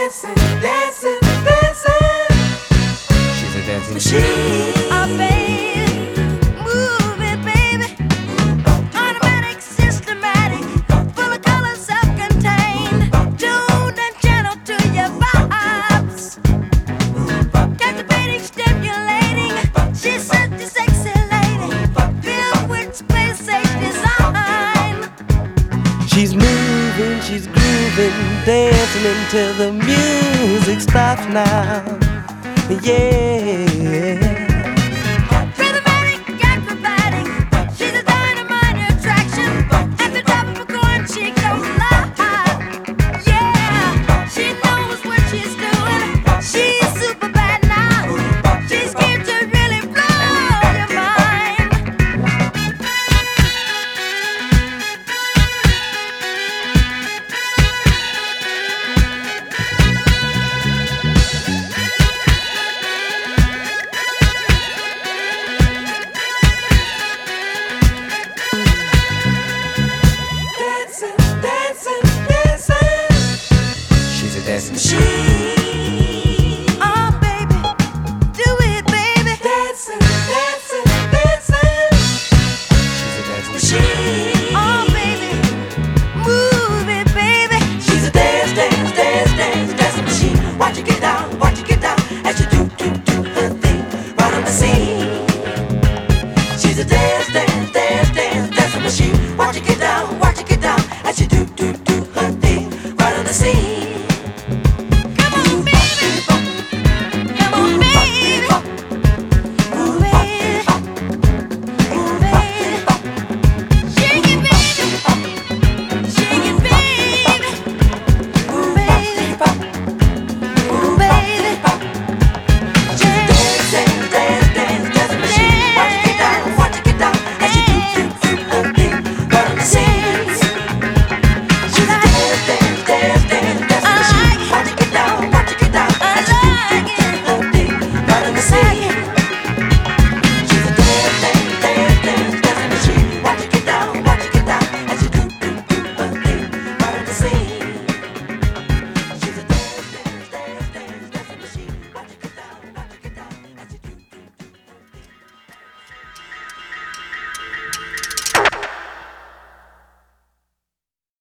dancing, dancing, dancing. She's a dancing machine. Oh, babe, move it, baby. Automatic, systematic, full of color, self-contained, tuned and channeled to your vibes. Captivating, stimulating, she's such a sexy lady, filled with space-age design. She's moving, she's grooving, dancing until the music stops now. Yeah. Rhythmatic, acrobatic, she's a dynamite attraction. At the top of her coin, she goes live. Yeah, she knows what she's doing. She's super bad now. She's here to really blow your mind. Dancing, dancing, dancing. She's a dancing machine.